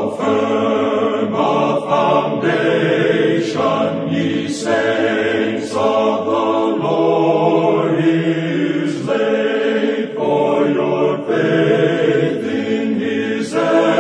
firm a foundation, ye saints of the Lord, is laid, for your faith in his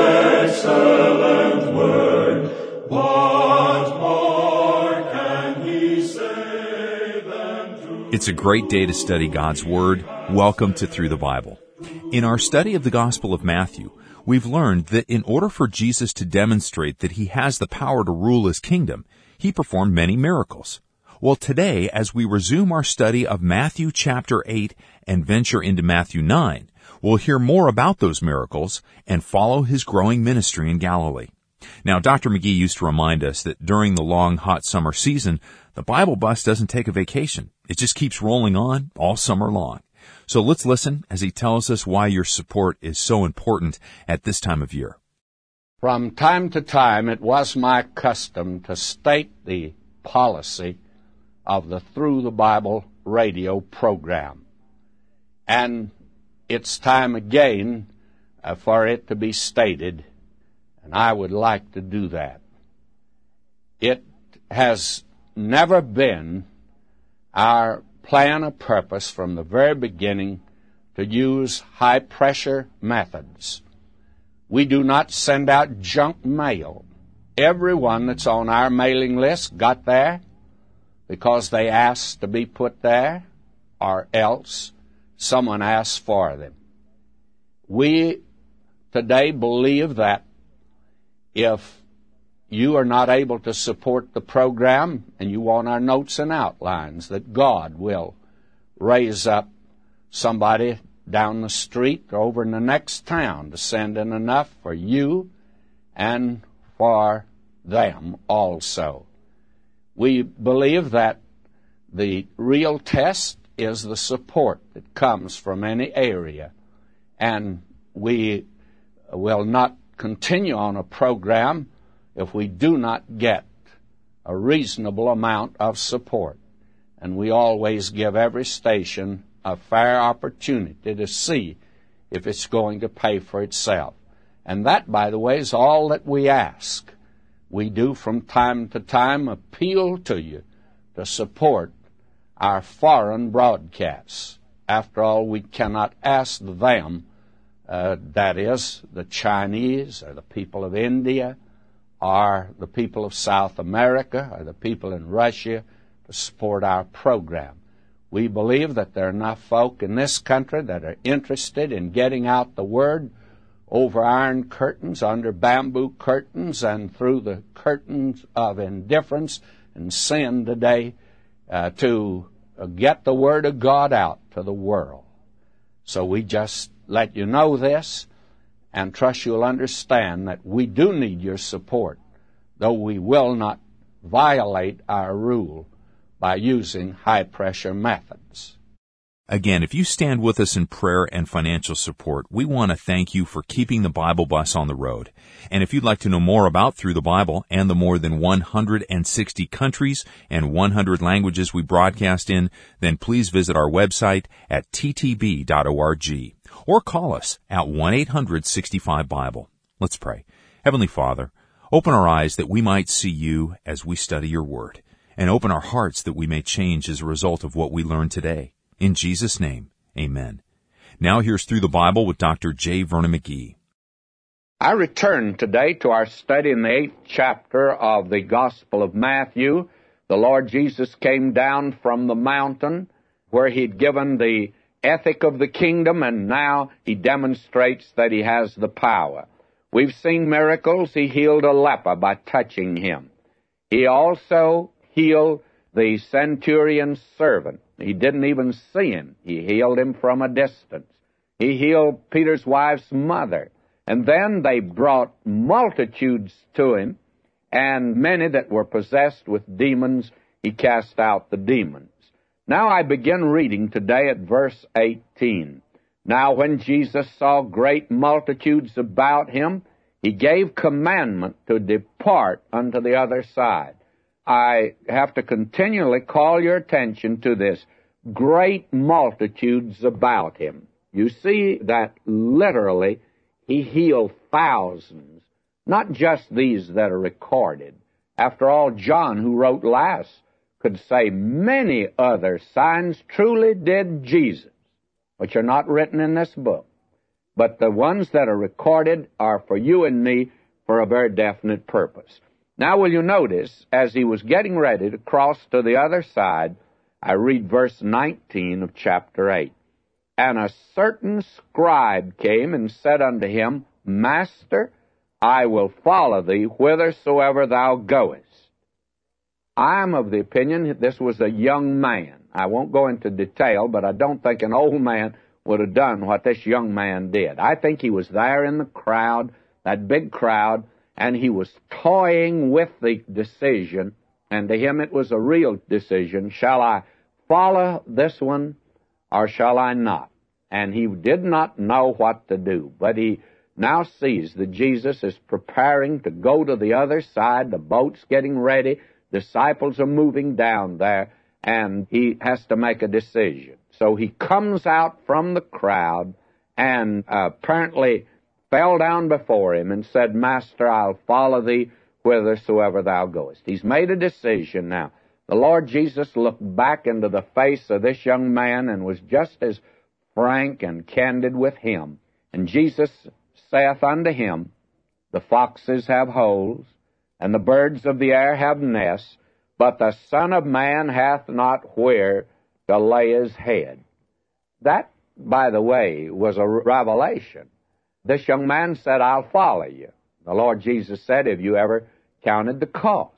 excellent word. What more can he say than to... It's a great day to study God's Word. Welcome to Through the Bible. In our study of the Gospel of Matthew, we've learned that in order for Jesus to demonstrate that he has the power to rule his kingdom, he performed many miracles. Well, today, as we resume our study of Matthew chapter 8 and venture into Matthew 9, we'll hear more about those miracles and follow his growing ministry in Galilee. Now, Dr. McGee used to remind us that during the long, hot summer season, the Bible bus doesn't take a vacation. It just keeps rolling on all summer long. So let's listen as he tells us why your support is so important at this time of year. From time to time, it was my custom to state the policy of the Through the Bible radio program. And it's time again for it to be stated, and I would like to do that. It has never been our plan or purpose from the very beginning to use high-pressure methods. We do not send out junk mail. Everyone that's on our mailing list got there because they asked to be put there, or else someone asked for them. We today believe that if you are not able to support the program and you want our notes and outlines, that God will raise up somebody down the street or over in the next town to send in enough for you and for them also. We believe that the real test is the support that comes from any area, and we will not continue on a program if we do not get a reasonable amount of support. And we always give every station a fair opportunity to see if it's going to pay for itself. And that, by the way, is all that we ask. We do from time to time appeal to you to support our foreign broadcasts. After all, we cannot ask them, that is, the Chinese or the people of India, or the people of South America, or the people in Russia, to support our program. We believe that there are enough folk in this country that are interested in getting out the Word over iron curtains, under bamboo curtains, and through the curtains of indifference and sin today, to get the Word of God out to the world. So we just let you know this, and trust you'll understand that we do need your support, though we will not violate our rule by using high-pressure methods. Again, if you stand with us in prayer and financial support, we want to thank you for keeping the Bible bus on the road. And if you'd like to know more about Through the Bible and the more than 160 countries and 100 languages we broadcast in, then please visit our website at ttb.org. Or call us at 1-800-65-BIBLE. Let's pray. Heavenly Father, open our eyes that we might see you as we study your word, and open our hearts that we may change as a result of what we learn today. In Jesus' name, amen. Now here's Through the Bible with Dr. J. Vernon McGee. I return today to our study in the 8th chapter of the Gospel of Matthew. The Lord Jesus came down from the mountain where he'd given the ethic of the kingdom, and now he demonstrates that he has the power. We've seen miracles. He healed a leper by touching him. He also healed the centurion's servant. He didn't even see him. He healed him from a distance. He healed Peter's wife's mother. And then they brought multitudes to him, and many that were possessed with demons, he cast out the demons. Now I begin reading today at verse 18. Now when Jesus saw great multitudes about him, he gave commandment to depart unto the other side. I have to continually call your attention to this. Great multitudes about him. You see that literally he healed thousands, not just these that are recorded. After all, John, who wrote last, could say many other signs truly did Jesus, which are not written in this book. But the ones that are recorded are for you and me for a very definite purpose. Now will you notice, as he was getting ready to cross to the other side, I read verse 19 of chapter 8. And a certain scribe came and said unto him, Master, I will follow thee whithersoever thou goest. I am of the opinion that this was a young man. I won't go into detail, but I don't think an old man would have done what this young man did. I think he was there in the crowd, that big crowd, and he was toying with the decision, and to him it was a real decision. Shall I follow this one or shall I not? And he did not know what to do, but he now sees that Jesus is preparing to go to the other side. The boat's getting ready. Disciples are moving down there, and he has to make a decision. So he comes out from the crowd and apparently fell down before him and said, Master, I'll follow thee whithersoever thou goest. He's made a decision now. The Lord Jesus looked back into the face of this young man and was just as frank and candid with him. And Jesus saith unto him, The foxes have holes, and the birds of the air have nests, but the Son of Man hath not where to lay his head. That, by the way, was a revelation. This young man said, I'll follow you. The Lord Jesus said, have you ever counted the cost?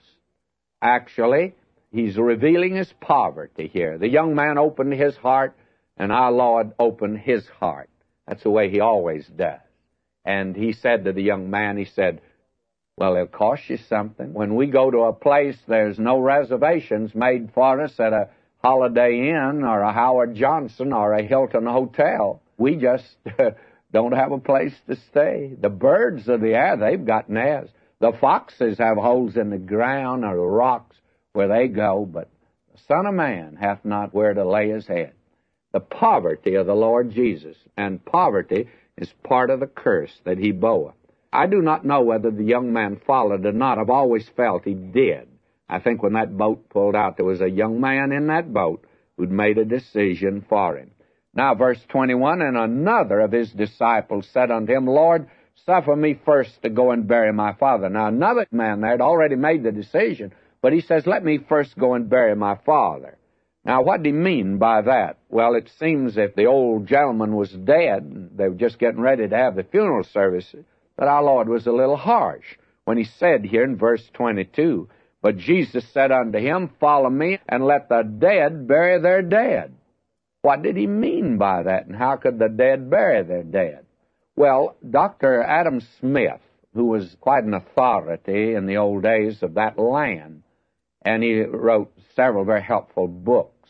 Actually, he's revealing his poverty here. The young man opened his heart, and our Lord opened his heart. That's the way he always does. And he said to the young man, he said, well, it'll cost you something. When we go to a place, there's no reservations made for us at a Holiday Inn or a Howard Johnson or a Hilton Hotel. We just don't have a place to stay. The birds of the air, they've got nests. The foxes have holes in the ground or the rocks where they go, but the Son of Man hath not where to lay his head. The poverty of the Lord Jesus, and poverty is part of the curse that he bore. I do not know whether the young man followed or not. I've always felt he did. I think when that boat pulled out, there was a young man in that boat who'd made a decision for him. Now, verse 21, and another of his disciples said unto him, Lord, suffer me first to go and bury my father. Now, another man there had already made the decision, but he says, let me first go and bury my father. Now, what did he mean by that? Well, it seems if the old gentleman was dead, they were just getting ready to have the funeral service, that our Lord was a little harsh when he said here in verse 22, but Jesus said unto him, follow me, and let the dead bury their dead. What did he mean by that, and how could the dead bury their dead? Well, Dr. Adam Smith, who was quite an authority in the old days of that land, and he wrote several very helpful books,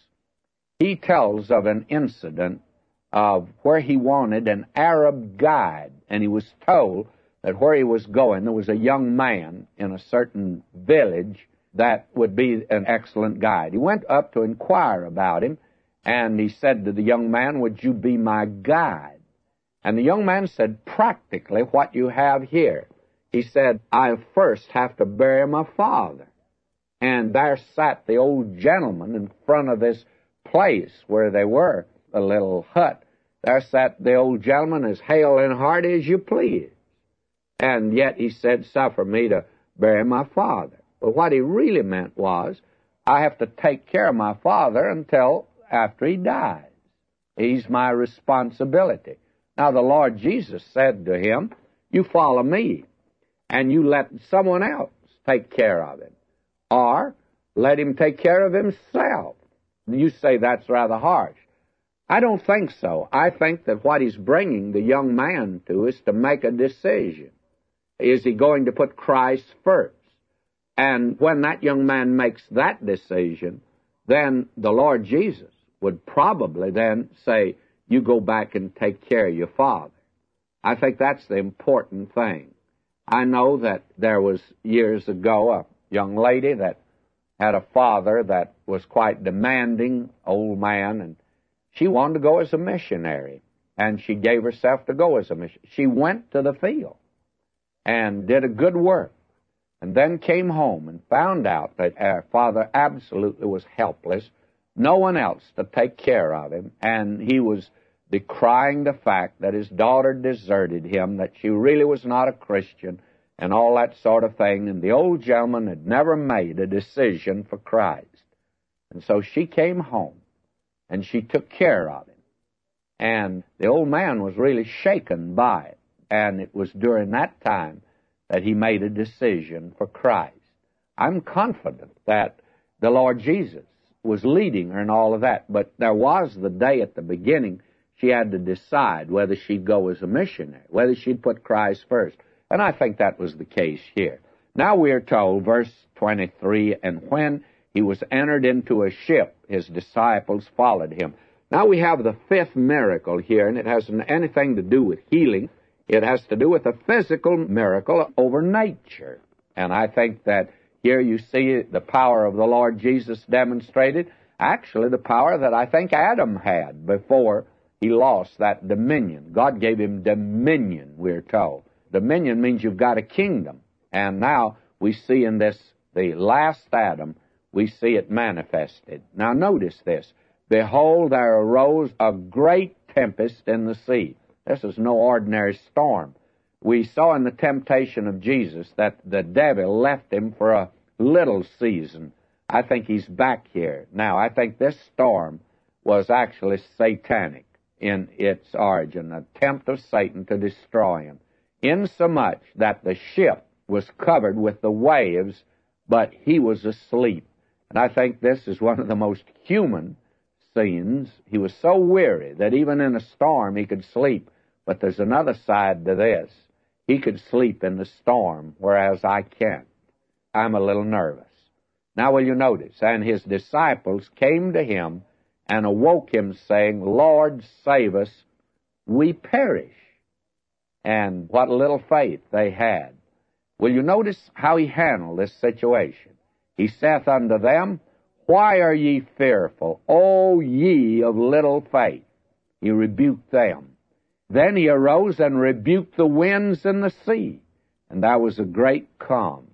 he tells of an incident of where he wanted an Arab guide, and he was told that where he was going, there was a young man in a certain village that would be an excellent guide. He went up to inquire about him, and he said to the young man, would you be my guide? And the young man said, practically what you have here. He said, I first have to bury my father. And there sat the old gentleman in front of this place where they were, a little hut. There sat the old gentleman as hale and hearty as you please. And yet he said, suffer me to bury my father. But what he really meant was, I have to take care of my father until after he dies. He's my responsibility. Now the Lord Jesus said to him, you follow me, and you let someone else take care of him. Or let him take care of himself. You say that's rather harsh. I don't think so. I think that what he's bringing the young man to is to make a decision. Is he going to put Christ first? And when that young man makes that decision, then the Lord Jesus would probably then say, you go back and take care of your father. I think that's the important thing. I know that there was years ago a young lady that had a father that was quite demanding, old man, and she wanted to go as a missionary, and she gave herself to go as a missionary. She went to the field, and did a good work, and then came home and found out that our father absolutely was helpless, no one else to take care of him, and he was decrying the fact that his daughter deserted him, that she really was not a Christian, and all that sort of thing, and the old gentleman had never made a decision for Christ. And so she came home, and she took care of him. And the old man was really shaken by it, and it was during that time that he made a decision for Christ. I'm confident that the Lord Jesus was leading her in all of that, but there was the day at the beginning she had to decide whether she'd go as a missionary, whether she'd put Christ first. And I think that was the case here. Now we are told, verse 23, and when he was entered into a ship, his disciples followed him. Now we have the fifth miracle here, and it hasn't anything to do with healing. It has to do with a physical miracle over nature. And I think that here you see the power of the Lord Jesus demonstrated, actually the power that I think Adam had before he lost that dominion. God gave him dominion, we're told. Dominion means you've got a kingdom. And now we see in this, the last Adam, we see it manifested. Now notice this. Behold, there arose a great tempest in the sea. This is no ordinary storm. We saw in the temptation of Jesus that the devil left him for a little season. I think he's back here. Now, I think this storm was actually satanic in its origin, an attempt of Satan to destroy him, insomuch that the ship was covered with the waves, but he was asleep. And I think this is one of the most human scenes. He was so weary that even in a storm he could sleep. But there's another side to this. He could sleep in the storm, whereas I can't. I'm a little nervous. Now will you notice, and his disciples came to him and awoke him, saying, Lord, save us, we perish. And what little faith they had. Will you notice how he handled this situation? He saith unto them, Why are ye fearful, O ye of little faith? He rebuked them. Then he arose and rebuked the winds and the sea, and there was a great calm.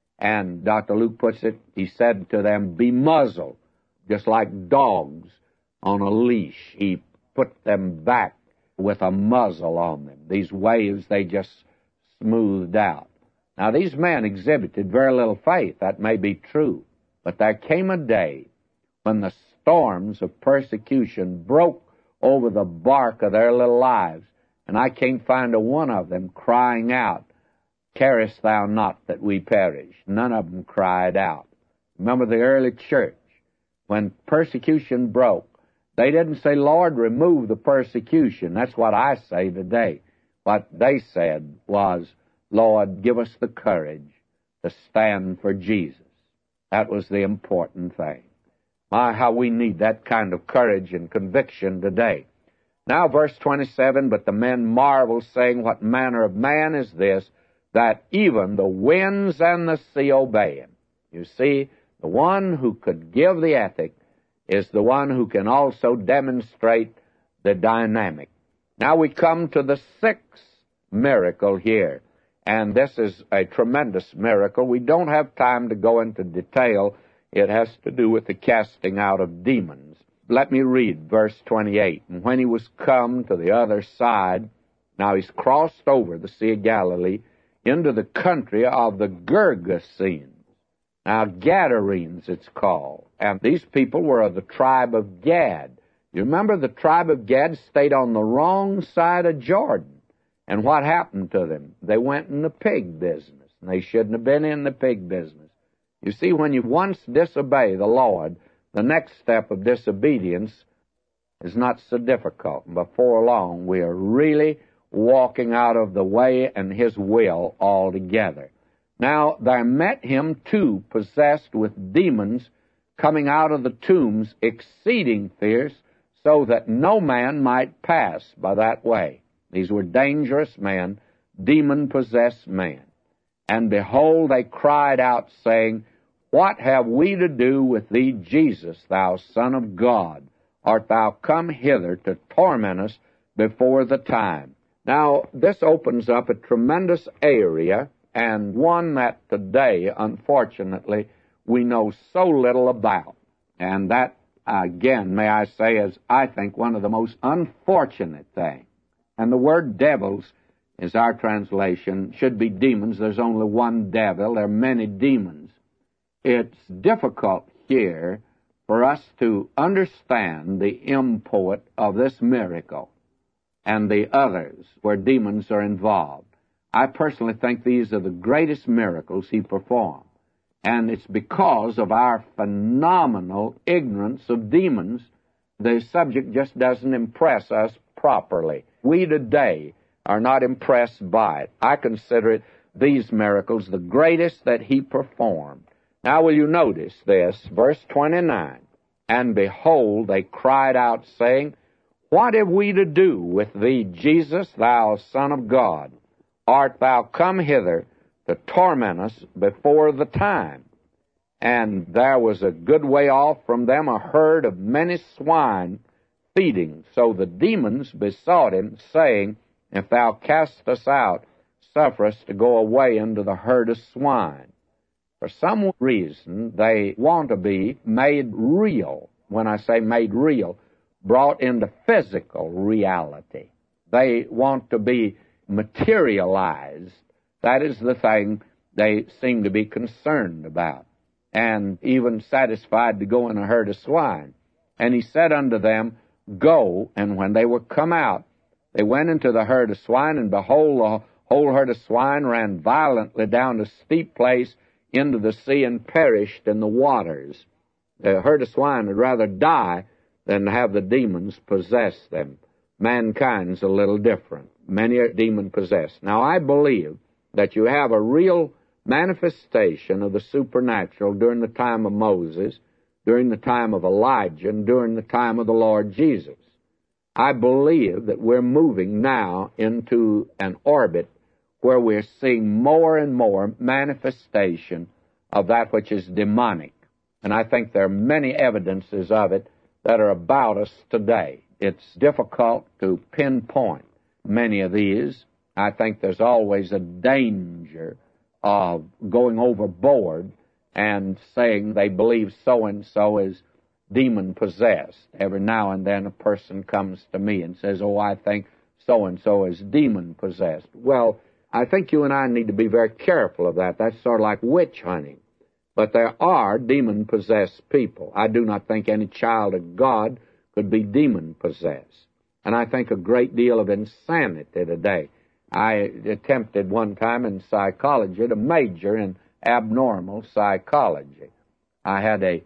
And Dr. Luke puts it, he said to them, Be muzzled, just like dogs on a leash. He put them back with a muzzle on them. These waves, they just smoothed out. Now, these men exhibited very little faith. That may be true. But there came a day when the storms of persecution broke over the bark of their little lives, and I can't find a one of them crying out, Carest thou not that we perish? None of them cried out. Remember the early church, when persecution broke, they didn't say, Lord, remove the persecution. That's what I say today. What they said was, Lord, give us the courage to stand for Jesus. That was the important thing. My, how we need that kind of courage and conviction today. Now, verse 27, But the men marveled, saying, What manner of man is this, that even the winds and the sea obey him? You see, the one who could give the ethic is the one who can also demonstrate the dynamic. Now we come to the sixth miracle here, and this is a tremendous miracle. We don't have time to go into detail. It has to do with the casting out of demons. Let me read verse 28. And when he was come to the other side, now he's crossed over the Sea of Galilee into the country of the Gergesenes. Now, Gadarenes it's called. And these people were of the tribe of Gad. You remember the tribe of Gad stayed on the wrong side of Jordan. And what happened to them? They went in the pig business. And they shouldn't have been in the pig business. You see, when you once disobey the Lord, the next step of disobedience is not so difficult. And before long, we are really walking out of the way and His will altogether. Now, there met him two possessed with demons coming out of the tombs, exceeding fierce, so that no man might pass by that way. These were dangerous men, demon-possessed men. And behold, they cried out, saying, What have we to do with thee, Jesus, thou Son of God? Art thou come hither to torment us before the time? Now, this opens up a tremendous area, and one that today, unfortunately, we know so little about. And that, again, may I say, is, I think, one of the most unfortunate things. And the word devils is our translation, should be demons. There's only one devil. There are many demons. It's difficult here for us to understand the import of this miracle and the others where demons are involved. I personally think these are the greatest miracles he performed. And it's because of our phenomenal ignorance of demons, the subject just doesn't impress us properly. We today are not impressed by it. I consider these miracles the greatest that he performed. Now will you notice this, verse 29, and behold, they cried out, saying, What have we to do with thee, Jesus, thou Son of God? Art thou come hither to torment us before the time? And there was a good way off from them a herd of many swine feeding. So the demons besought him, saying, If thou cast us out, suffer us to go away into the herd of swine. For some reason, they want to be made real. When I say made real, brought into physical reality. They want to be materialized. That is the thing they seem to be concerned about, and even satisfied to go in a herd of swine. And he said unto them, Go, and when they were come out, they went into the herd of swine, and behold, the whole herd of swine ran violently down a steep place into the sea and perished in the waters. The herd of swine would rather die than have the demons possess them. Mankind's a little different. Many are demon-possessed. Now, I believe that you have a real manifestation of the supernatural during the time of Moses, during the time of Elijah, and during the time of the Lord Jesus. I believe that we're moving now into an orbit where we're seeing more and more manifestation of that which is demonic. And I think there are many evidences of it that are about us today. It's difficult to pinpoint many of these. I think there's always a danger of going overboard and saying they believe so-and-so is demon-possessed. Every now and then a person comes to me and says, Oh, I think so-and-so is demon-possessed. Well, I think you and I need to be very careful of that. That's sort of like witch hunting. But there are demon-possessed people. I do not think any child of God could be demon-possessed. And I think a great deal of insanity today. I attempted one time in psychology to major in abnormal psychology. I had a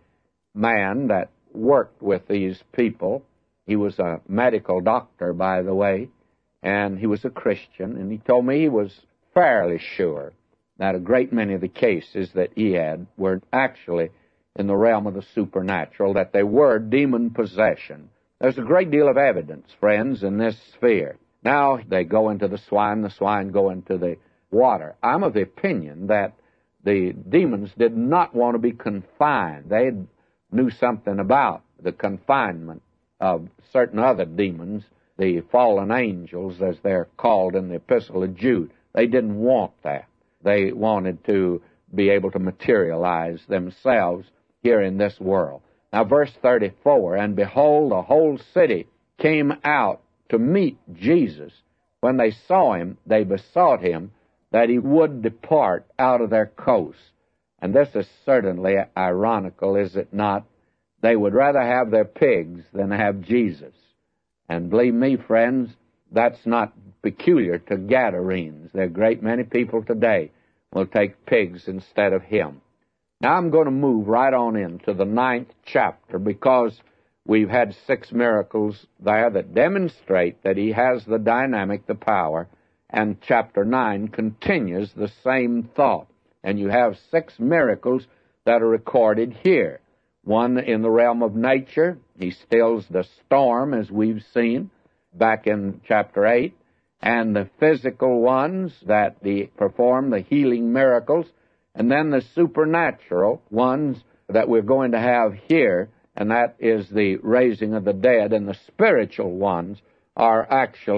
man that worked with these people. He was a medical doctor, by the way, and he was a Christian, and he told me he was fairly sure that a great many of the cases that he had were actually in the realm of the supernatural, that they were demon possession. There's a great deal of evidence, friends, in this sphere. Now they go into the swine go into the water. I'm of the opinion that the demons did not want to be confined. They knew something about the confinement of certain other demons, the fallen angels, as they're called in the Epistle of Jude. They didn't want that. They wanted to be able to materialize themselves here in this world. Now, verse 34, And behold, the whole city came out to meet Jesus. When they saw him, they besought him that he would depart out of their coast. And this is certainly ironical, is it not? They would rather have their pigs than have Jesus. And believe me, friends, that's not peculiar to Gadarenes. There are a great many people today will take pigs instead of him. Now I'm going to move right on into the 9th chapter, because we've had 6 miracles there that demonstrate that he has the dynamic, the power, and chapter 9 continues the same thought. And you have 6 miracles that are recorded here. One in the realm of nature. He stills the storm, as we've seen back in chapter 8. And the physical ones that he perform, the healing miracles. And then the supernatural ones that we're going to have here, and that is the raising of the dead. And the spiritual ones are actually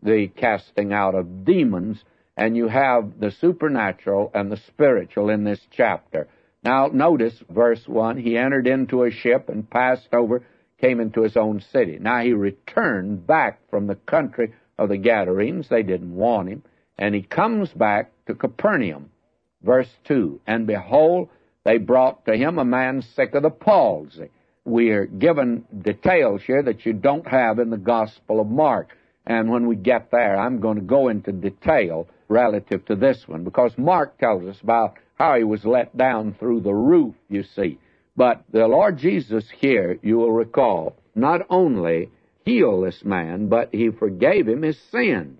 the casting out of demons, and you have the supernatural and the spiritual in this chapter. Now, notice verse 1, he entered into a ship and passed over, came into his own city. Now, he returned back from the country of the Gadarenes. They didn't want him. And he comes back to Capernaum. Verse 2, and behold, they brought to him a man sick of the palsy. We are given details here that you don't have in the Gospel of Mark. And when we get there, I'm going to go into detail relative to this one, because Mark tells us about how he was let down through the roof, you see. But the Lord Jesus here, you will recall, not only healed this man, but he forgave him his sins.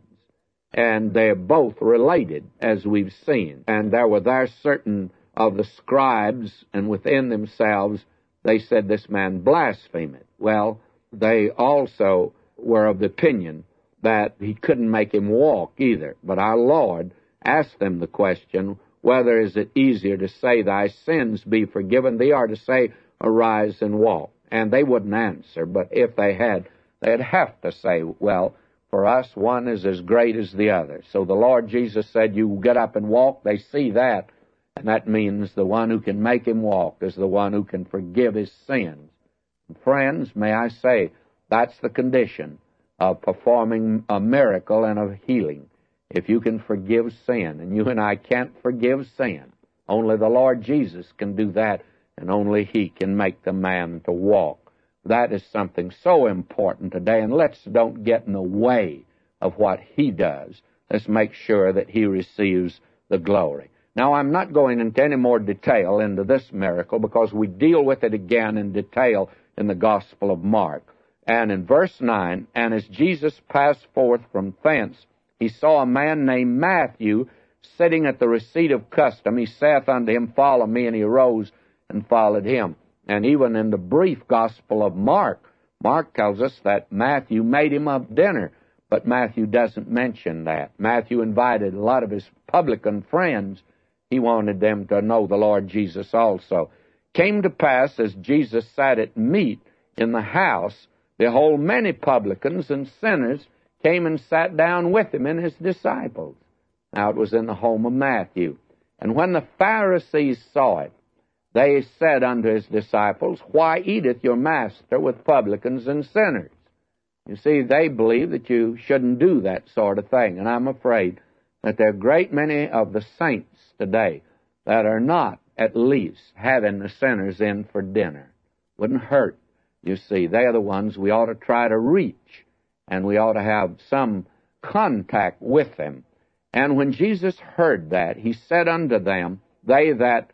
And they're both related, as we've seen. And there were certain of the scribes, and within themselves, they said this man blasphemeth. Well, they also were of the opinion that he couldn't make him walk either. But our Lord asked them the question, whether is it easier to say, thy sins be forgiven thee, or to say, arise and walk? And they wouldn't answer, but if they had, they'd have to say, well, for us, one is as great as the other. So the Lord Jesus said, you get up and walk. They see that, and that means the one who can make him walk is the one who can forgive his sins. And friends, may I say, that's the condition of performing a miracle and of healing. If you can forgive sin, and you and I can't forgive sin, only the Lord Jesus can do that, and only he can make the man to walk. That is something so important today, and let's don't get in the way of what he does. Let's make sure that he receives the glory. Now, I'm not going into any more detail into this miracle, because we deal with it again in detail in the Gospel of Mark. And in verse 9, and as Jesus passed forth from thence, he saw a man named Matthew sitting at the receipt of custom. He saith unto him, follow me, and he arose and followed him. And even in the brief Gospel of Mark, Mark tells us that Matthew made him a dinner, but Matthew doesn't mention that. Matthew invited a lot of his publican friends. He wanted them to know the Lord Jesus also. Came to pass, as Jesus sat at meat in the house, behold, many publicans and sinners came and sat down with him and his disciples. Now it was in the home of Matthew. And when the Pharisees saw it, they said unto his disciples, why eateth your master with publicans and sinners? You see, they believe that you shouldn't do that sort of thing. And I'm afraid that there are a great many of the saints today that are not, at least, having the sinners in for dinner. Wouldn't hurt, you see. They are the ones we ought to try to reach, and we ought to have some contact with them. And when Jesus heard that, he said unto them, they that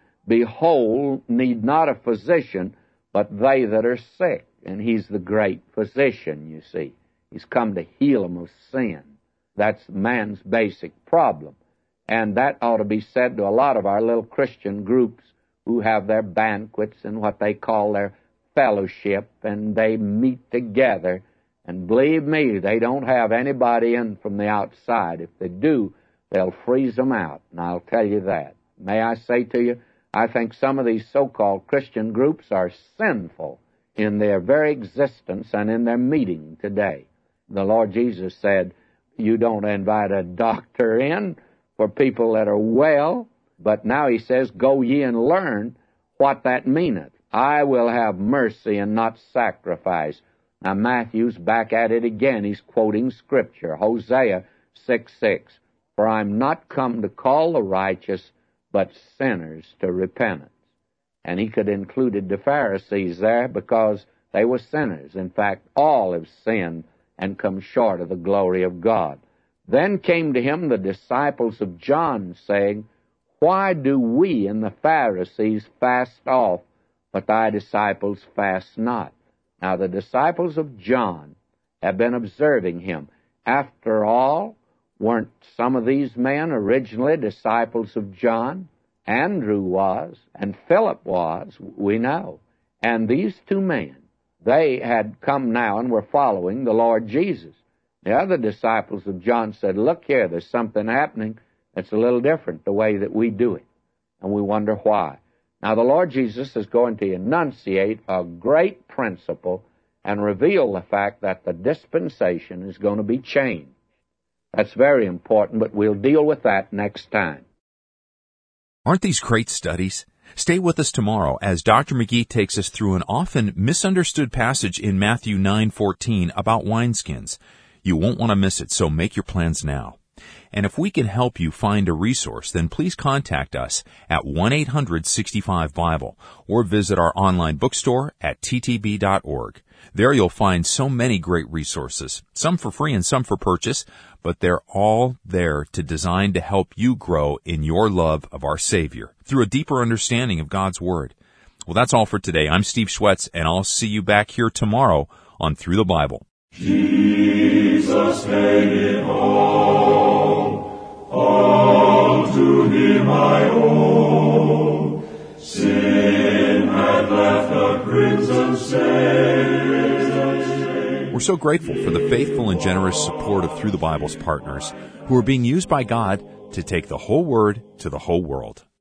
behold need not a physician, but they that are sick. And he's the great physician, you see. He's come to heal them of sin. That's man's basic problem. And that ought to be said to a lot of our little Christian groups who have their banquets and what they call their fellowship, and they meet together. And believe me, they don't have anybody in from the outside. If they do, they'll freeze them out, and I'll tell you that. May I say to you, I think some of these so-called Christian groups are sinful in their very existence and in their meeting today. The Lord Jesus said, you don't invite a doctor in for people that are well, but now he says, go ye and learn what that meaneth. I will have mercy and not sacrifice. Now Matthew's back at it again. He's quoting Scripture, Hosea 6:6. For I'm not come to call the righteous, but sinners to repentance. And he could have included the Pharisees there because they were sinners. In fact, all have sinned and come short of the glory of God. Then came to him the disciples of John, saying, why do we and the Pharisees fast off, but thy disciples fast not? Now the disciples of John have been observing him. After all, weren't some of these men originally disciples of John? Andrew was, and Philip was, we know. And these two men, they had come now and were following the Lord Jesus. The other disciples of John said, look here, there's something happening that's a little different the way that we do it. And we wonder why. Now the Lord Jesus is going to enunciate a great principle and reveal the fact that the dispensation is going to be changed. That's very important, but we'll deal with that next time. Aren't these great studies? Stay with us tomorrow as Dr. McGee takes us through an often misunderstood passage in Matthew 9:14 about wineskins. You won't want to miss it, so make your plans now. And if we can help you find a resource, then please contact us at 1-800-65-BIBLE or visit our online bookstore at ttb.org. There you'll find so many great resources, some for free and some for purchase, but they're all there designed to help you grow in your love of our Savior through a deeper understanding of God's Word. Well, that's all for today. I'm Steve Schwetz, and I'll see you back here tomorrow on Through the Bible. Jesus made it all to Him I owe. Sin had left a crimson stain. We're so grateful for the faithful and generous support of Through the Bible's partners who are being used by God to take the whole Word to the whole world.